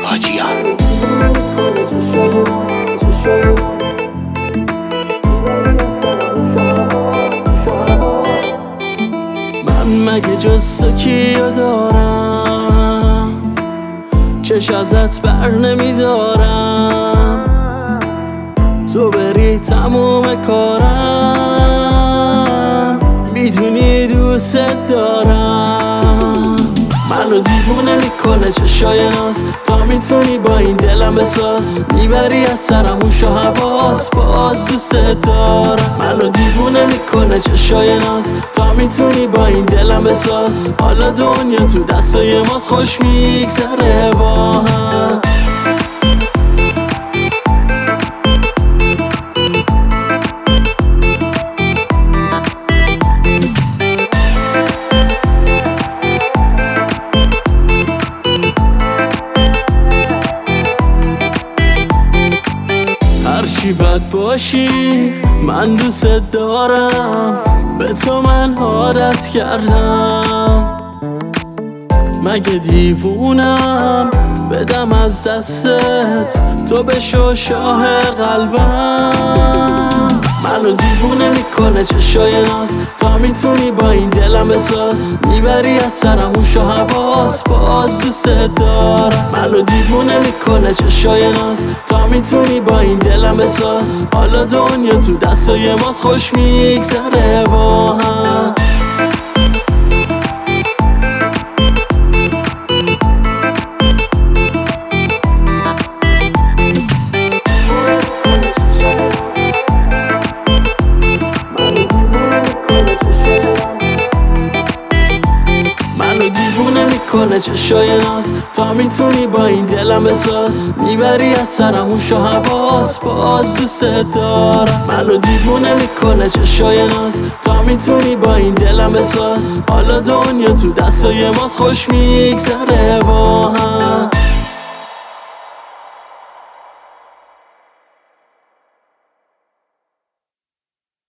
حاجیان. من مگه جز تو کیو دارم، چش ازت بر نمیدارم، تو بری تموم کارم، میدونی دوست دارم. منو دیوونه میکنه چشای ناز، تا میتونی با این دلم بساز، میبری از سرم هوش و حواس، باز دوست دارم. منو دیوونه میکنه چشای ناز، تا میتونی با این دلم بساز، حالا دنیا تو دستای ماست، خوش میگذره با هم. هرچی بد باشی من دوست دارم، به تو من عادت کردم، مگه دیوونم بدم از دستت، تو بشو شاه قلبم. منو دیوونه میکنه چشای ناز، تا میتونی با این دلم بساز، میبری از سرم هوش و حواس، باز دوست دارم. منو دیوونه میکنه چشای ناز، تا میتونی با این دلم بساز، حالا دنیا تو دستای ماست، خوش میگذره با هم. کنه چشای ناز، تا میتونی با این دلم بساز، میبری از سرم هوش و حواس، باز دوست دارم. منو دیوونه میکنه چشای ناز، تا میتونی با این دلم بساز، حالا دنیا تو دستای ماست، خوش میگذره با